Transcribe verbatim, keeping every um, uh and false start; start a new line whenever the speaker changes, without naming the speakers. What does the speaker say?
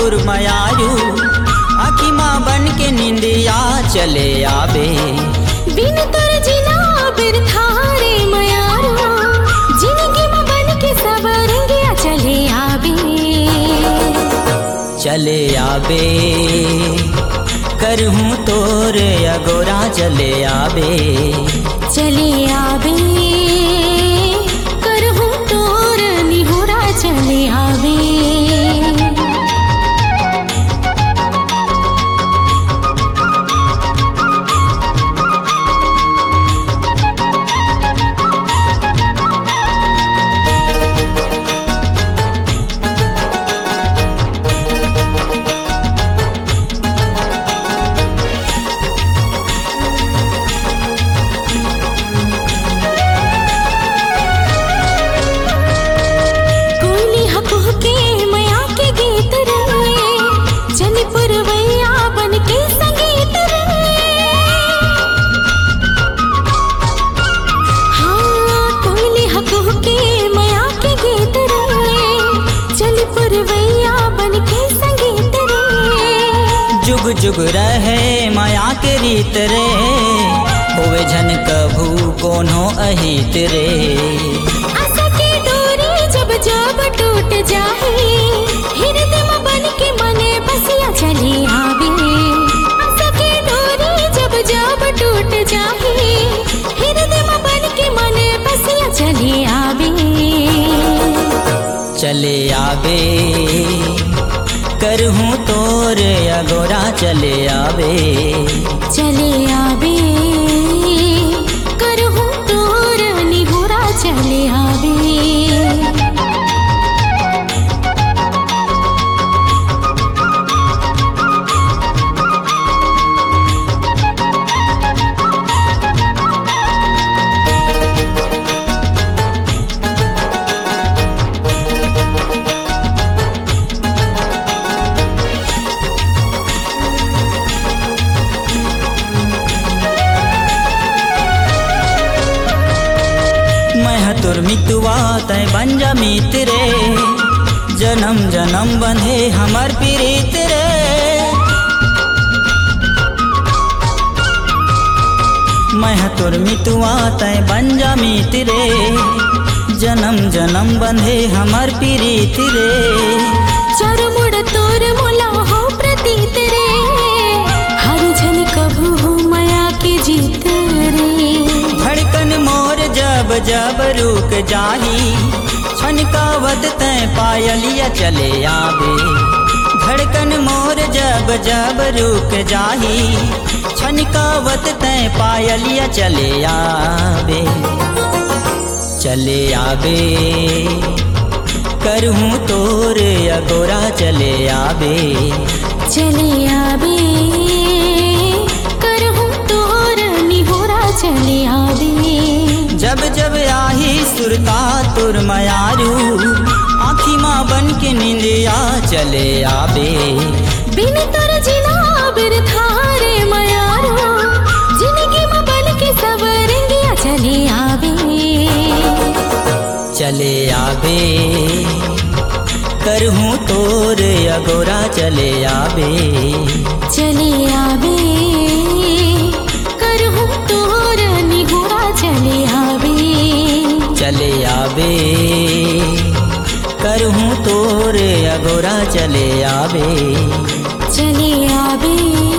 तुर मयारू आखी माँ बन के निंदिया चले आवे।
बिन तुर जिला बिरथारे मयारू जिंदगी माँ बन के सब रंगिया चले आवे।
चले आवे करहूँ तोर अगोरा चले आवे।
चले आवे करहूँ तोर निहोरा चले आवे।
जुग जुग रहे माया के रीत रे होवे झन कभू कोनो अहित रे।
आशा की डोरी जब जब टूट जाए हृदय में बन के मने बसिया चली आवे। आशा की डोरी जब जब टूट जाए हृदय में बन के मने बसिया चली आवे।
चले आवे करहूँ तोर अगोरा चले आवे।
चले आवे करहूँ तोर निहोरा चले आवे।
तुर मितुआ तय बन जा मित रे जन्म जन्म बंधे हमर प्रीत रे। मैं तुर मितुआ तय बन जा मित रे जन्म जन्म बंधे हमर प्रीत रे।
चार मुड़ तोर मोला हो प्रतीत रे हर झन कभू हो माया के जीत रे।
धड़कन मोर जब जब रुक जाही छनकावत तय पायलिया चले आवे। धड़कन मोर जब जब रुक जाही छनकावत तय पायलिया चले आवे। चले आवे करहूँ तोर अगोरा चले आवे।
चले आवे करहूँ तोर निहोरा चले आवे।
जब जब आही सुरता तुर मयारू आखी माँ बन के निंदिया चले आवे।
बिन तुर जिला बिरथारे मयारू जिंदगी माँ बन के सब रंगिया चले आवे।
चले आवे करहूँ तोर अगोरा चले आवे।
चले आवे करहूँ तोर निहोरा चले आवे।
चले आवे करहूँ तोर अगोरा चले आवे।
चले आवे।